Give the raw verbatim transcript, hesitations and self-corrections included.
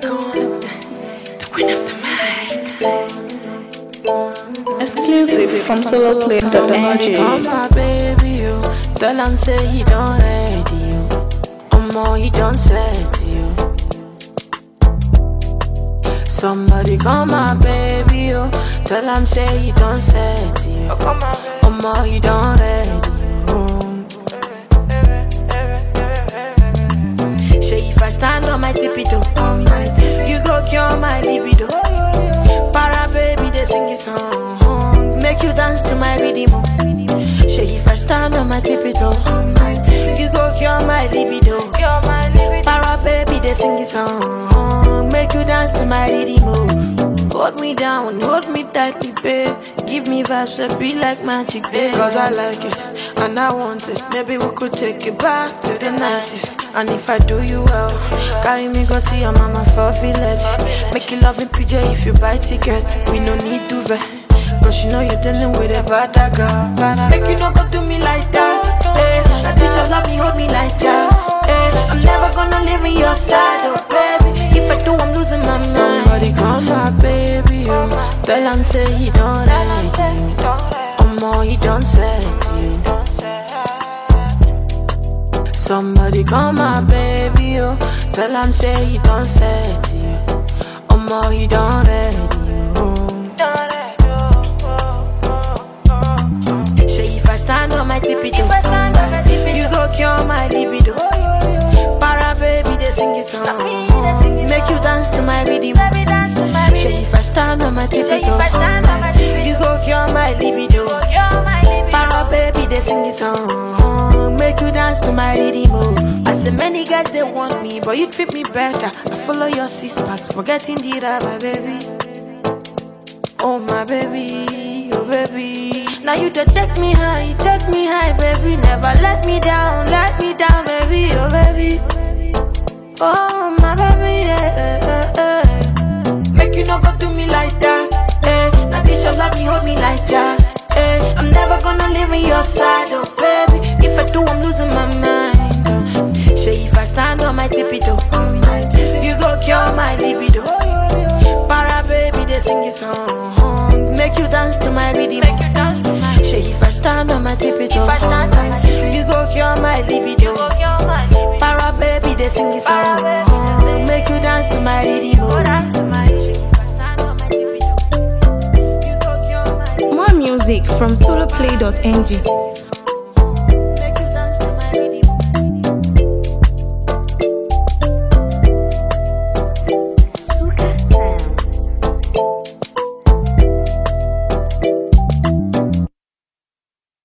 Paragon, the queen of the mic. Exclusive from solo play dot Somebody call ng. my baby, you. Tell him say he don't ready you. Or more he don't say to you. Somebody call my baby, you. Tell him say he don't say to you. Or more he don't ready you. Say if I stand on my tippy toe, you go cure my libido. Para baby, they sing a song, make you dance to my rhythm. Say if I stand on my tippy toe, you go cure my libido. Para baby, they sing a song, make you dance to my rhythm. Hold me down, hold me tightly, babe. Give me vibes that be like magic, babe. Cause I like it, and I want it. Maybe we could take it back to the nineties. And if I do you well, carry me go see your mama for village. Make you love me P J if you buy tickets. We no need to vet, cause you know you're dealing with a bad girl. Make you no go do me like that, eh. I think you love me, hold me like jazz, eh. I'm never gonna leave in your side, oh baby. If I do, I'm losing my mind. Somebody call my baby, oh. Tell him say he don't like you. Or more he don't say to you. Somebody call my baby, oh. Tell him say he don't say to you. Or more he don't ready you. Say if I stand on my tippy toe, you go cure my libido. Para baby, they sing a song, make you dance to my rhythm. Say if I stand on my tippy toe, you go cure my libido. Para baby, they sing a song, make you dance to my rhythm. I say many guys they want me, but you treat me better. I follow your sisters, forgetting the rubber, baby. Oh my baby, oh baby. Now you to take me high, you take me high, baby. Never let me down, let me down, baby, oh baby. Oh my baby, yeah, yeah, yeah. Make you no go do me like that, eh. Now this your love me, hold me like jazz, eh. I'm never gonna leave in your side, oh baby. If I do, I'm losing my mind, oh. Say if I stand on my tippy toe, you go cure my libido. Para baby, they sing a song, make you dance to my rhythm. Say if I stand on my tippy toe, you go cure my libido. Para baby, they sing a song, make you dance to my rhythm. More music from solo play dot ng.